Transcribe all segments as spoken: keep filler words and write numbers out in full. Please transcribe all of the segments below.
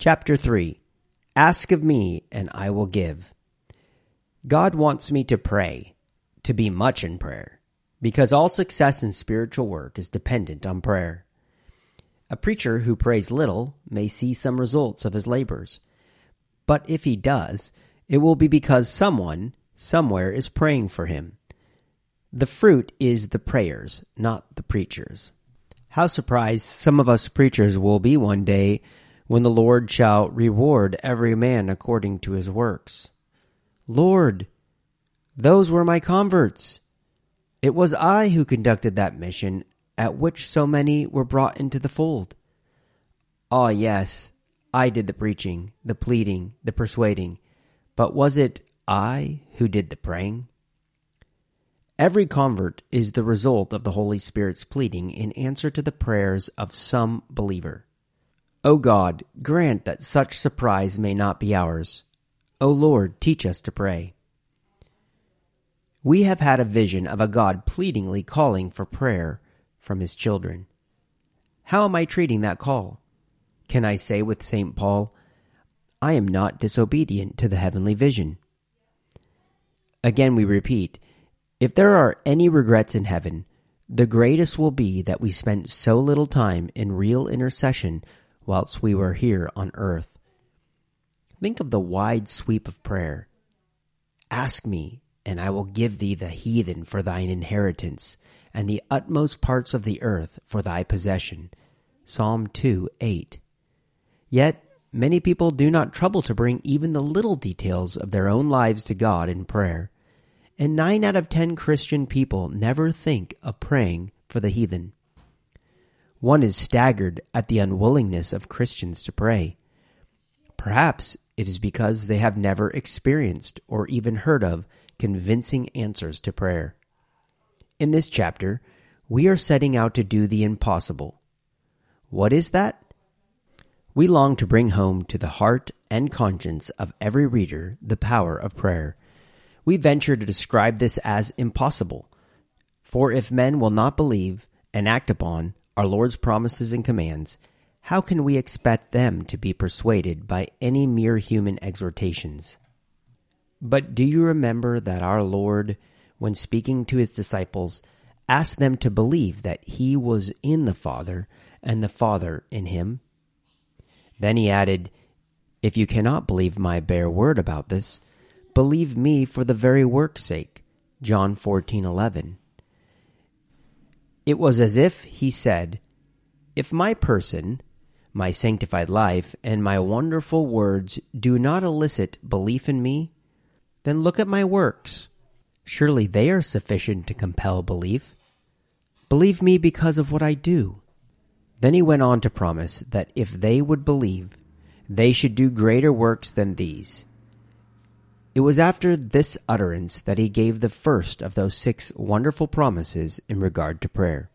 Chapter three. Ask of me, and I will give. God wants me to pray, to be much in prayer, because all success in spiritual work is dependent on prayer. A preacher who prays little may see some results of his labors, but if he does, it will be because someone, somewhere, is praying for him. The fruit is the prayers, not the preachers. How surprised some of us preachers will be one day when the Lord shall reward every man according to his works. Lord, those were my converts. It was I who conducted that mission at which so many were brought into the fold. Ah, yes, I did the preaching, the pleading, the persuading, but was it I who did the praying? Every convert is the result of the Holy Spirit's pleading in answer to the prayers of some believer. O God, grant that such surprise may not be ours. O Lord, teach us to pray. We have had a vision of a God pleadingly calling for prayer from his children. How am I treating that call? Can I say with Saint Paul, I am not disobedient to the heavenly vision? Again we repeat, if there are any regrets in heaven, the greatest will be that we spent so little time in real intercession whilst we were here on earth. Think of the wide sweep of prayer. Ask me, and I will give thee the heathen for thine inheritance, and the utmost parts of the earth for thy possession. Psalm two eight. Yet many people do not trouble to bring even the little details of their own lives to God in prayer. And nine out of ten Christian people never think of praying for the heathen. One is staggered at the unwillingness of Christians to pray. Perhaps it is because they have never experienced or even heard of convincing answers to prayer. In this chapter, we are setting out to do the impossible. What is that? We long to bring home to the heart and conscience of every reader the power of prayer. We venture to describe this as impossible. For if men will not believe and act upon our Lord's promises and commands, how can we expect them to be persuaded by any mere human exhortations? But do you remember that our Lord, when speaking to his disciples, asked them to believe that he was in the Father and the Father in him? Then he added, if you cannot believe my bare word about this, believe me for the very work's sake. John fourteen eleven. It was as if he said, if my person, my sanctified life, and my wonderful words do not elicit belief in me, then look at my works. Surely they are sufficient to compel belief. Believe me because of what I do. Then he went on to promise that if they would believe, they should do greater works than these. It was after this utterance that he gave the first of those six wonderful promises in regard to prayer.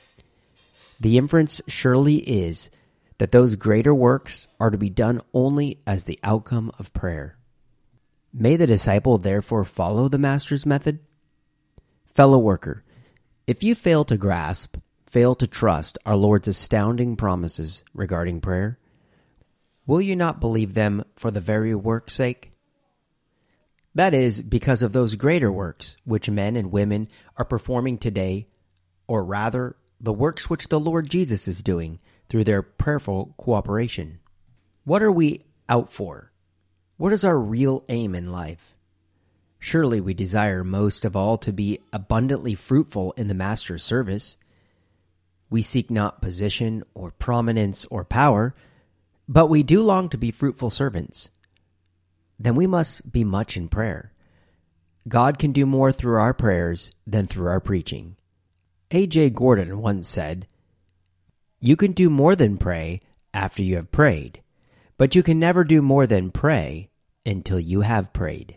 The inference surely is that those greater works are to be done only as the outcome of prayer. May the disciple therefore follow the Master's method? Fellow worker, if you fail to grasp, fail to trust our Lord's astounding promises regarding prayer, will you not believe them for the very work's sake? That is, because of those greater works which men and women are performing today, or rather, the works which the Lord Jesus is doing through their prayerful cooperation. What are we out for? What is our real aim in life? Surely we desire most of all to be abundantly fruitful in the Master's service. We seek not position or prominence or power, but we do long to be fruitful servants. Then we must be much in prayer. God can do more through our prayers than through our preaching. A J Gordon once said, you can do more than pray after you have prayed, but you can never do more than pray until you have prayed.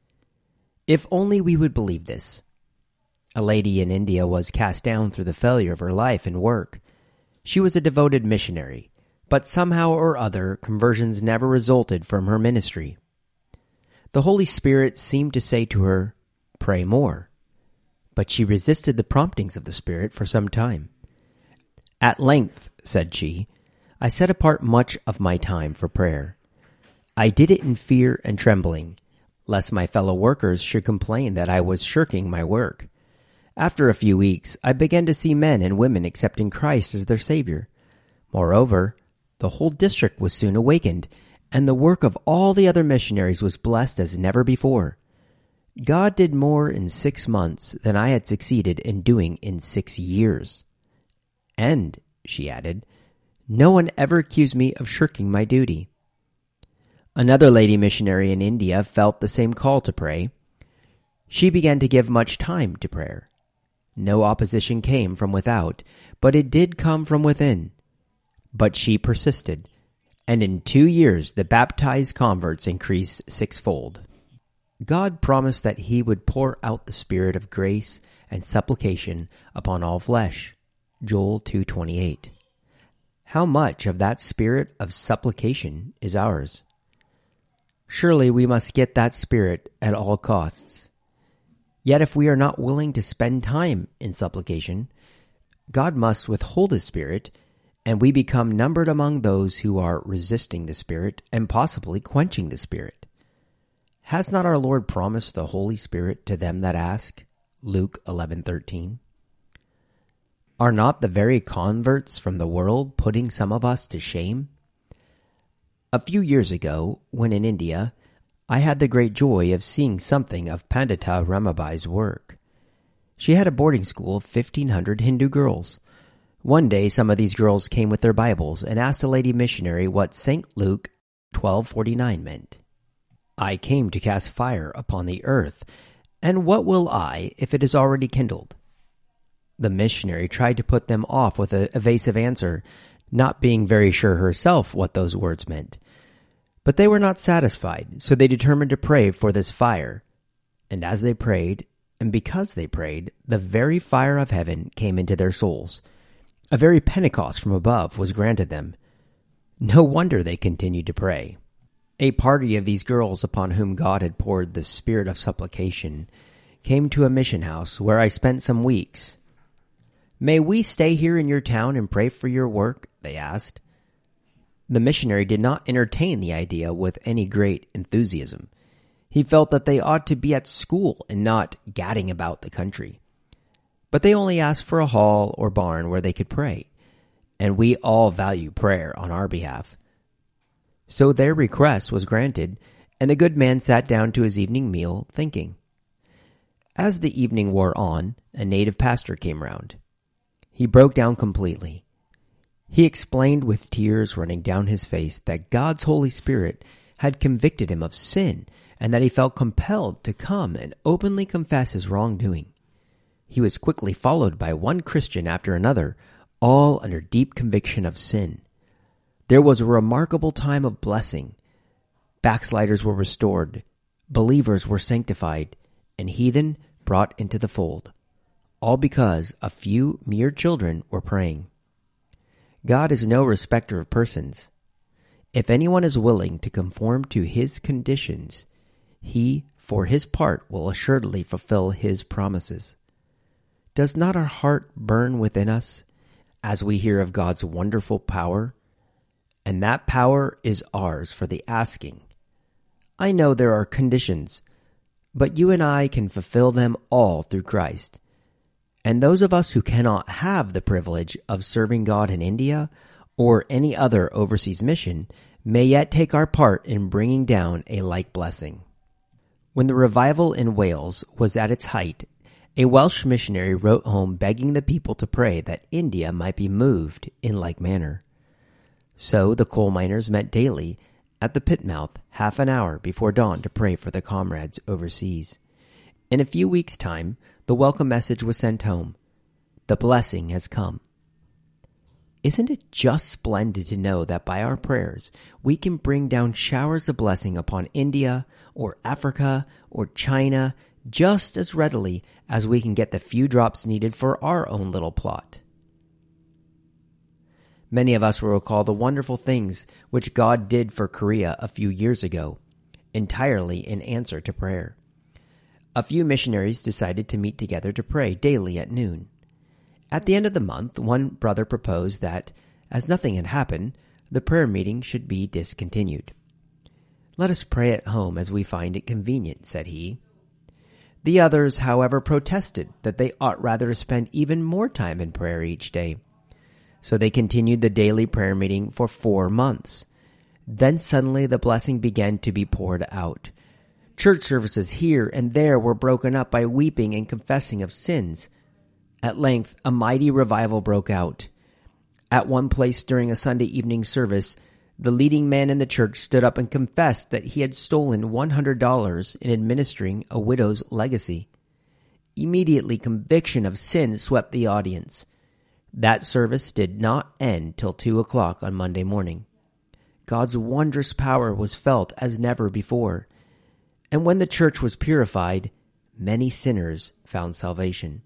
If only we would believe this. A lady in India was cast down through the failure of her life and work. She was a devoted missionary, but somehow or other conversions never resulted from her ministry. The Holy Spirit seemed to say to her, pray more. But she resisted the promptings of the Spirit for some time. At length, said she, I set apart much of my time for prayer. I did it in fear and trembling, lest my fellow workers should complain that I was shirking my work. After a few weeks, I began to see men and women accepting Christ as their Savior. Moreover, the whole district was soon awakened, and the work of all the other missionaries was blessed as never before. God did more in six months than I had succeeded in doing in six years. And, she added, no one ever accused me of shirking my duty. Another lady missionary in India felt the same call to pray. She began to give much time to prayer. No opposition came from without, but it did come from within. But she persisted, and in two years the baptized converts increased sixfold. God promised that he would pour out the spirit of grace and supplication upon all flesh. Joel two twenty-eight. How much of that spirit of supplication is ours? Surely we must get that spirit at all costs. Yet if we are not willing to spend time in supplication, God must withhold his spirit, and we become numbered among those who are resisting the Spirit and possibly quenching the Spirit. Has not our Lord promised the Holy Spirit to them that ask? Luke eleven thirteen. Are not the very converts from the world putting some of us to shame? A few years ago, when in India, I had the great joy of seeing something of Pandita Ramabai's work. She had a boarding school of fifteen hundred Hindu girls. One day some of these girls came with their Bibles and asked a lady missionary what Saint Luke twelve forty-nine meant. I came to cast fire upon the earth, and what will I if it is already kindled? The missionary tried to put them off with an evasive answer, not being very sure herself what those words meant. But they were not satisfied, so they determined to pray for this fire. And as they prayed, and because they prayed, the very fire of heaven came into their souls. A very Pentecost from above was granted them. No wonder they continued to pray. A party of these girls upon whom God had poured the spirit of supplication came to a mission house where I spent some weeks. "May we stay here in your town and pray for your work?" they asked. The missionary did not entertain the idea with any great enthusiasm. He felt that they ought to be at school and not gadding about the country. But they only asked for a hall or barn where they could pray, and we all value prayer on our behalf. So their request was granted, and the good man sat down to his evening meal, thinking. As the evening wore on, a native pastor came round. He broke down completely. He explained with tears running down his face that God's Holy Spirit had convicted him of sin and that he felt compelled to come and openly confess his wrongdoing. He was quickly followed by one Christian after another, all under deep conviction of sin. There was a remarkable time of blessing. Backsliders were restored, believers were sanctified, and heathen brought into the fold, all because a few mere children were praying. God is no respecter of persons. If anyone is willing to conform to his conditions, he, for his part, will assuredly fulfill his promises. Does not our heart burn within us as we hear of God's wonderful power? And that power is ours for the asking. I know there are conditions, but you and I can fulfill them all through Christ. And those of us who cannot have the privilege of serving God in India or any other overseas mission may yet take our part in bringing down a like blessing. When the revival in Wales was at its height, a Welsh missionary wrote home begging the people to pray that India might be moved in like manner. So the coal miners met daily at the pit mouth half an hour before dawn to pray for their comrades overseas. In a few weeks' time, the welcome message was sent home. The blessing has come. Isn't it just splendid to know that by our prayers we can bring down showers of blessing upon India or Africa or China just as readily as we can get the few drops needed for our own little plot? Many of us will recall the wonderful things which God did for Korea a few years ago, entirely in answer to prayer. A few missionaries decided to meet together to pray daily at noon. At the end of the month, one brother proposed that, as nothing had happened, the prayer meeting should be discontinued. "Let us pray at home as we find it convenient," said he. The others, however, protested that they ought rather to spend even more time in prayer each day. So they continued the daily prayer meeting for four months. Then suddenly the blessing began to be poured out. Church services here and there were broken up by weeping and confessing of sins. At length, a mighty revival broke out. At one place during a Sunday evening service, the leading man in the church stood up and confessed that he had stolen one hundred dollars in administering a widow's legacy. Immediately, conviction of sin swept the audience. That service did not end till two o'clock on Monday morning. God's wondrous power was felt as never before. And when the church was purified, many sinners found salvation.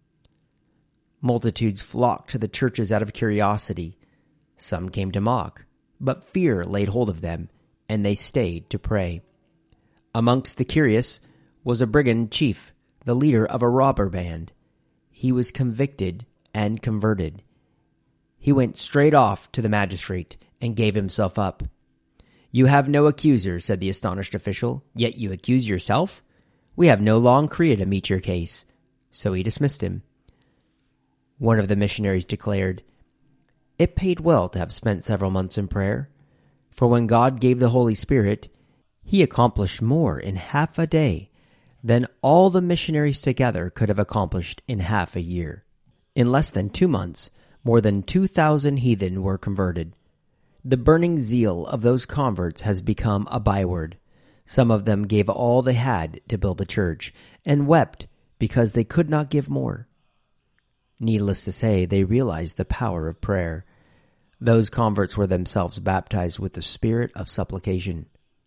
Multitudes flocked to the churches out of curiosity. Some came to mock, but fear laid hold of them, and they stayed to pray. Amongst the curious was a brigand chief, the leader of a robber band. He was convicted and converted. He went straight off to the magistrate and gave himself up. "You have no accuser," said the astonished official, "yet you accuse yourself? We have no law in Korea to meet your case." So he dismissed him. One of the missionaries declared, "It paid well to have spent several months in prayer, for when God gave the Holy Spirit, he accomplished more in half a day than all the missionaries together could have accomplished in half a year." In less than two months, more than two thousand heathen were converted. The burning zeal of those converts has become a byword. Some of them gave all they had to build a church, and wept because they could not give more. Needless to say, they realized the power of prayer. Those converts were themselves baptized with the spirit of supplication.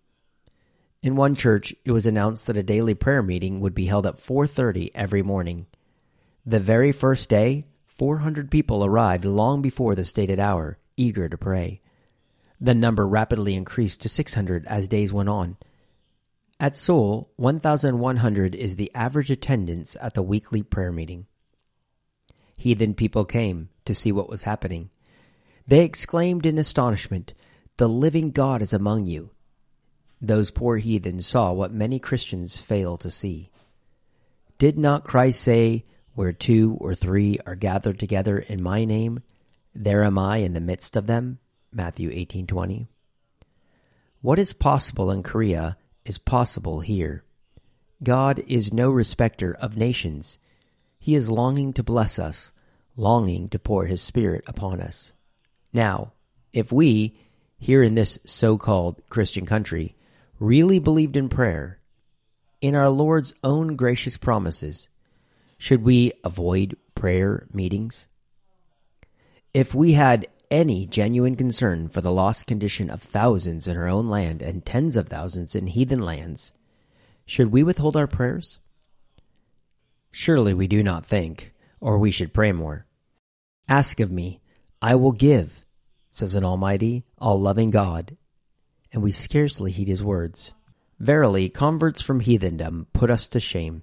In one church, it was announced that a daily prayer meeting would be held at four thirty every morning. The very first day, four hundred people arrived long before the stated hour, eager to pray. The number rapidly increased to six hundred as days went on. At Seoul, one thousand one hundred is the average attendance at the weekly prayer meeting. Heathen people came to see what was happening. They exclaimed in astonishment, "The living God is among you." Those poor heathens saw what many Christians fail to see. Did not Christ say, "Where two or three are gathered together in my name, there am I in the midst of them"? Matthew eighteen twenty. What is possible in Korea is possible here. God is no respecter of nations. He is longing to bless us, longing to pour his Spirit upon us. Now, if we, here in this so-called Christian country, really believed in prayer, in our Lord's own gracious promises, should we avoid prayer meetings? If we had any genuine concern for the lost condition of thousands in our own land and tens of thousands in heathen lands, should we withhold our prayers? Surely we do not think, or we should pray more. "Ask of me, I will give," says an almighty, all-loving God, and we scarcely heed his words. Verily, converts from heathendom put us to shame.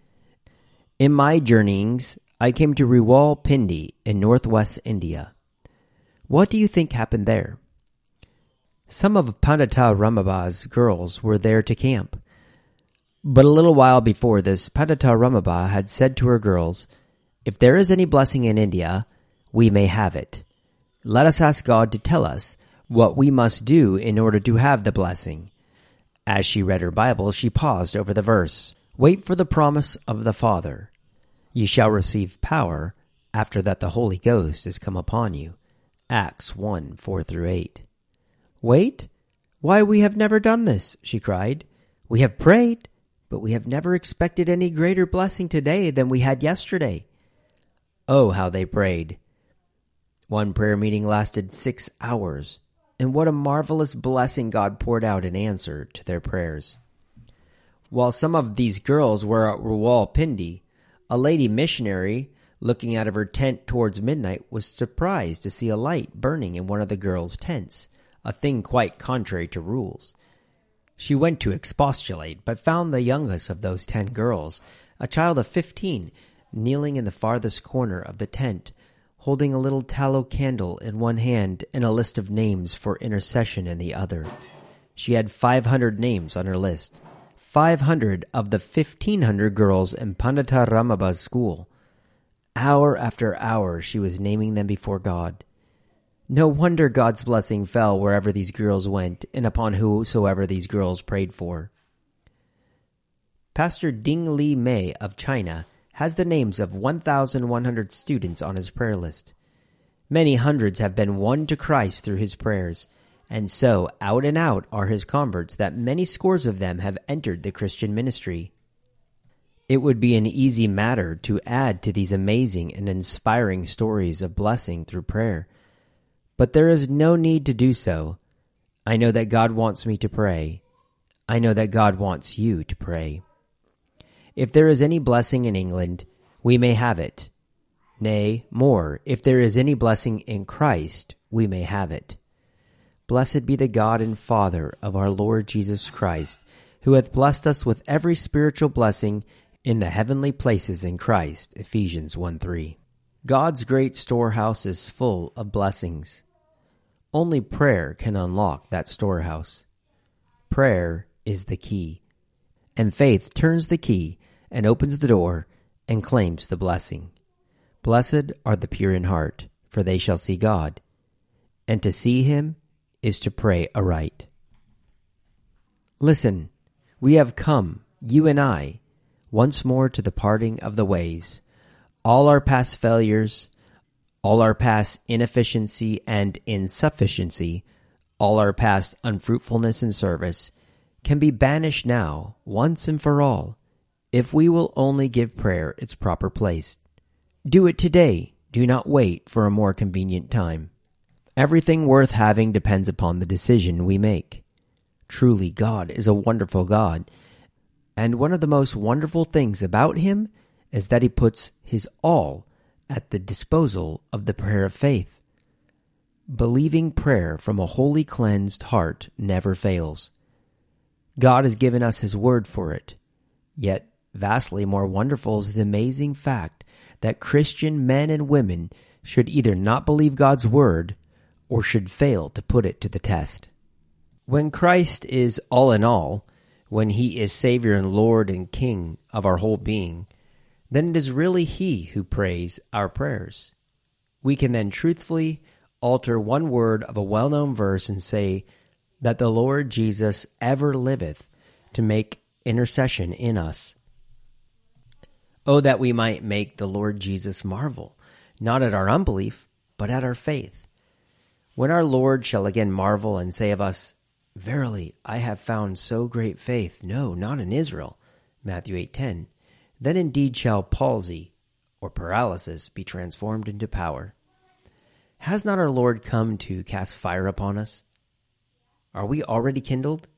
In my journeyings, I came to Rawalpindi in northwest India. What do you think happened there? Some of Pandita Ramaba's girls were there to camp. But a little while before this, Pandita Ramaba had said to her girls, "If there is any blessing in India, we may have it. Let us ask God to tell us what we must do in order to have the blessing." As she read her Bible, she paused over the verse, "Wait for the promise of the Father. Ye shall receive power after that the Holy Ghost is come upon you." Acts one, four through eight. "Wait? Why, we have never done this," she cried. "We have prayed, but we have never expected any greater blessing today than we had yesterday." Oh, how they prayed. One prayer meeting lasted six hours, and what a marvelous blessing God poured out in answer to their prayers. While some of these girls were at Rawalpindi, a lady missionary, looking out of her tent towards midnight, was surprised to see a light burning in one of the girls' tents, a thing quite contrary to rules. She went to expostulate, but found the youngest of those ten girls, a child of fifteen, kneeling in the farthest corner of the tent, holding a little tallow candle in one hand and a list of names for intercession in the other. She had five hundred names on her list, five hundred of the fifteen hundred girls in Pandita Ramaba's school. Hour after hour she was naming them before God. No wonder God's blessing fell wherever these girls went and upon whosoever these girls prayed for. Pastor Ding Li Mei of China has the names of one thousand one hundred students on his prayer list. Many hundreds have been won to Christ through his prayers, and so out and out are his converts that many scores of them have entered the Christian ministry. It would be an easy matter to add to these amazing and inspiring stories of blessing through prayer, but there is no need to do so. I know that God wants me to pray. I know that God wants you to pray. If there is any blessing in England, we may have it. Nay, more, if there is any blessing in Christ, we may have it. Blessed be the God and Father of our Lord Jesus Christ, who hath blessed us with every spiritual blessing in the heavenly places in Christ. Ephesians one three. God's great storehouse is full of blessings. Only prayer can unlock that storehouse. Prayer is the key, and faith turns the key and opens the door and claims the blessing. Blessed are the pure in heart, for they shall see God. And to see him is to pray aright. Listen, we have come, you and I, once more to the parting of the ways. All our past failures, all our past inefficiency and insufficiency, all our past unfruitfulness in service, can be banished now, once and for all, if we will only give prayer its proper place. Do it today. Do not wait for a more convenient time. Everything worth having depends upon the decision we make. Truly, God is a wonderful God, and one of the most wonderful things about him is that he puts his all at the disposal of the prayer of faith. Believing prayer from a wholly cleansed heart never fails. God has given us his word for it. Yet, vastly more wonderful is the amazing fact that Christian men and women should either not believe God's word or should fail to put it to the test. When Christ is all in all, when he is Savior and Lord and King of our whole being, then it is really he who prays our prayers. We can then truthfully alter one word of a well-known verse and say that the Lord Jesus ever liveth to make intercession in us. Oh, that we might make the Lord Jesus marvel, not at our unbelief, but at our faith. When our Lord shall again marvel and say of us, Verily, I have found so great faith, no, not in Israel, Matthew eight ten, then indeed shall palsy, or paralysis, be transformed into power. Has not our Lord come to cast fire upon us? Are we already kindled?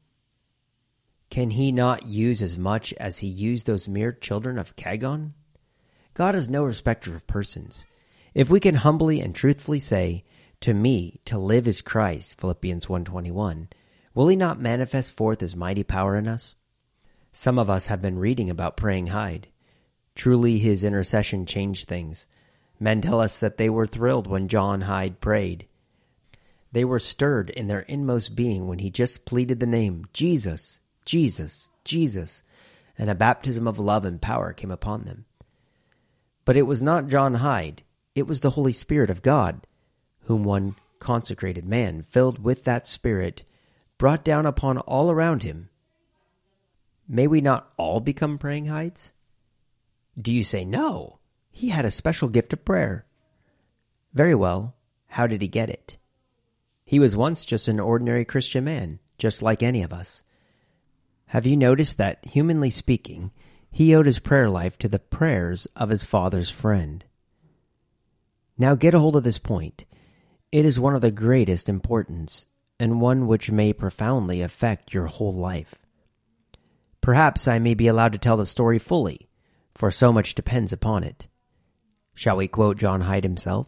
Can he not use as much as he used those mere children of Cagon? God is no respecter of persons. If we can humbly and truthfully say, To me, to live is Christ, Philippians one twenty-one, will he not manifest forth his mighty power in us? Some of us have been reading about praying Hyde. Truly his intercession changed things. Men tell us that they were thrilled when John Hyde prayed. They were stirred in their inmost being when he just pleaded the name, Jesus, Jesus, Jesus, and a baptism of love and power came upon them. But it was not John Hyde, it was the Holy Spirit of God, whom one consecrated man, filled with that Spirit, brought down upon all around him. May we not all become praying Hydes? Do you say, no, he had a special gift of prayer? Very well, how did he get it? He was once just an ordinary Christian man, just like any of us. Have you noticed that, humanly speaking, he owed his prayer life to the prayers of his father's friend? Now get a hold of this point. It is one of the greatest importance, and one which may profoundly affect your whole life. Perhaps I may be allowed to tell the story fully, for so much depends upon it. Shall we quote John Hyde himself?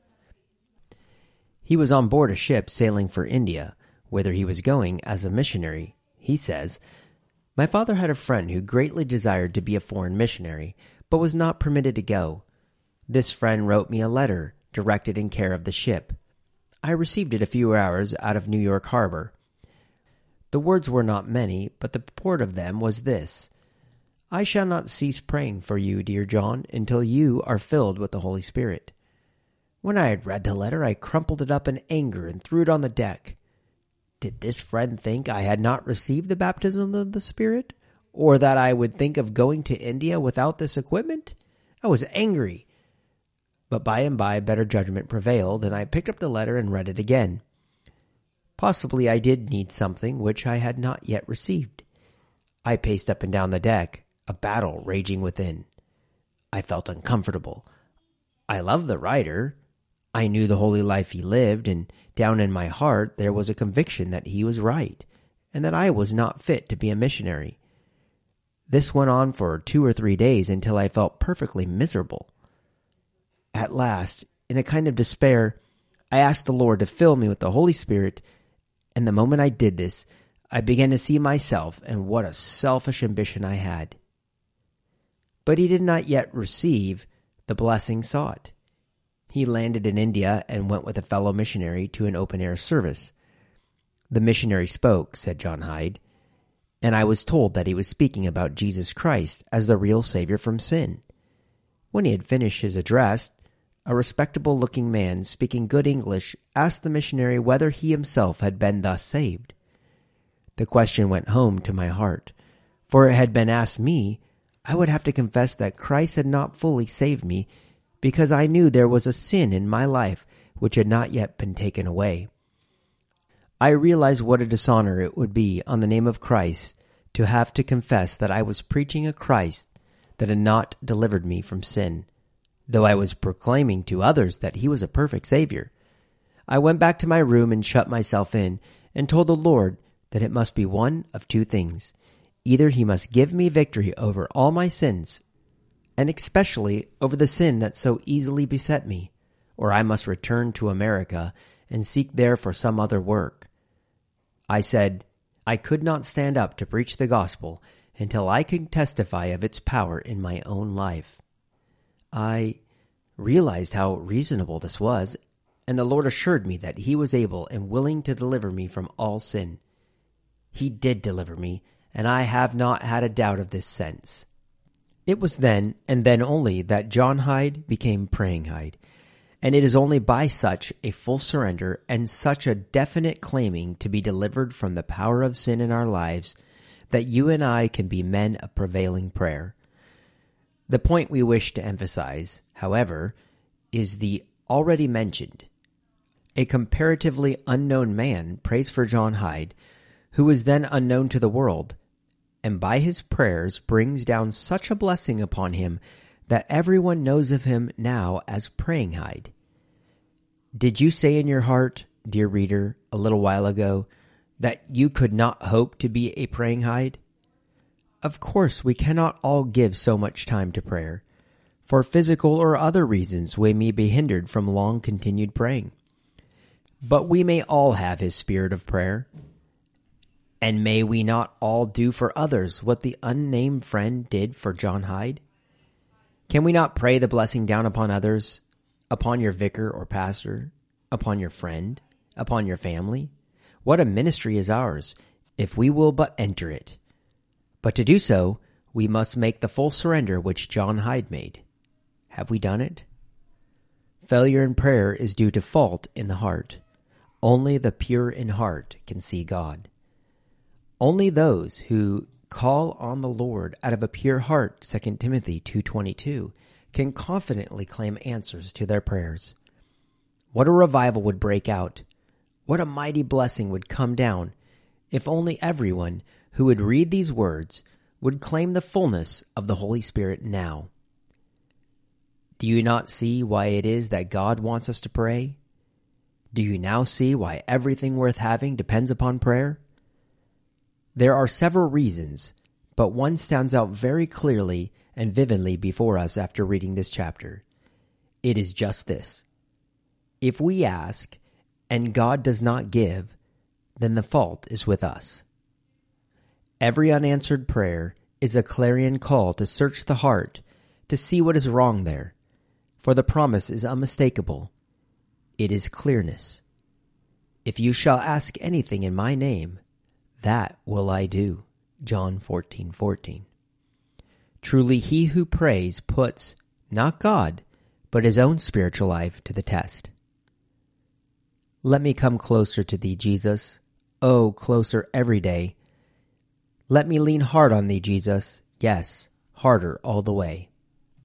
He was on board a ship sailing for India, whither he was going as a missionary. He says, My father had a friend who greatly desired to be a foreign missionary, but was not permitted to go. This friend wrote me a letter directed in care of the ship. I received it a few hours out of New York Harbor. The words were not many, but the purport of them was this: I shall not cease praying for you, dear John, until you are filled with the Holy Spirit. When I had read the letter, I crumpled it up in anger and threw it on the deck. Did this friend think I had not received the baptism of the Spirit, or that I would think of going to India without this equipment? I was angry. But by and by better judgment prevailed, and I picked up the letter and read it again. Possibly I did need something which I had not yet received. I paced up and down the deck, a battle raging within. I felt uncomfortable. I loved the writer. I knew the holy life he lived, and down in my heart there was a conviction that he was right, and that I was not fit to be a missionary. This went on for two or three days until I felt perfectly miserable. At last, in a kind of despair, I asked the Lord to fill me with the Holy Spirit, and the moment I did this, I began to see myself and what a selfish ambition I had. But he did not yet receive the blessing sought. He landed in India and went with a fellow missionary to an open-air service. The missionary spoke, said John Hyde, and I was told that he was speaking about Jesus Christ as the real Savior from sin. When he had finished his address, a respectable-looking man, speaking good English, asked the missionary whether he himself had been thus saved. The question went home to my heart, for it had been asked me. I would have to confess that Christ had not fully saved me, because I knew there was a sin in my life which had not yet been taken away. I realized what a dishonor it would be on the name of Christ to have to confess that I was preaching a Christ that had not delivered me from sin, though I was proclaiming to others that he was a perfect Savior. I went back to my room and shut myself in, and told the Lord that it must be one of two things. Either he must give me victory over all my sins, and especially over the sin that so easily beset me, or I must return to America and seek there for some other work. I said I could not stand up to preach the gospel until I could testify of its power in my own life. I realized how reasonable this was, and the Lord assured me that he was able and willing to deliver me from all sin. He did deliver me, and I have not had a doubt of this since. It was then, and then only, that John Hyde became Praying Hyde, and it is only by such a full surrender and such a definite claiming to be delivered from the power of sin in our lives that you and I can be men of prevailing prayer. The point we wish to emphasize, however, is the already mentioned. A comparatively unknown man prays for John Hyde, who was then unknown to the world, and by his prayers brings down such a blessing upon him that everyone knows of him now as Praying Hyde. Did you say in your heart, dear reader, a little while ago, that you could not hope to be a Praying Hyde? Of course, we cannot all give so much time to prayer. For physical or other reasons, we may be hindered from long-continued praying. But we may all have his spirit of prayer. And may we not all do for others what the unnamed friend did for John Hyde? Can we not pray the blessing down upon others, upon your vicar or pastor, upon your friend, upon your family? What a ministry is ours, if we will but enter it. But to do so, we must make the full surrender which John Hyde made. Have we done it? Failure in prayer is due to fault in the heart. Only the pure in heart can see God. Only those who call on the Lord out of a pure heart, Second Timothy two twenty-two, can confidently claim answers to their prayers. What a revival would break out! What a mighty blessing would come down if only everyone who would read these words would claim the fullness of the Holy Spirit now. Do you not see why it is that God wants us to pray? Do you now see why everything worth having depends upon prayer? There are several reasons, but one stands out very clearly and vividly before us after reading this chapter. It is just this. If we ask, and God does not give, then the fault is with us. Every unanswered prayer is a clarion call to search the heart, to see what is wrong there, for the promise is unmistakable. it is clearness. If you shall ask anything in my name, that will I do. John fourteen fourteen. Truly, he who prays puts, not God, but his own spiritual life to the test. Let me come closer to thee, Jesus. Oh, closer every day. Let me lean hard on thee, Jesus. Yes, harder all the way.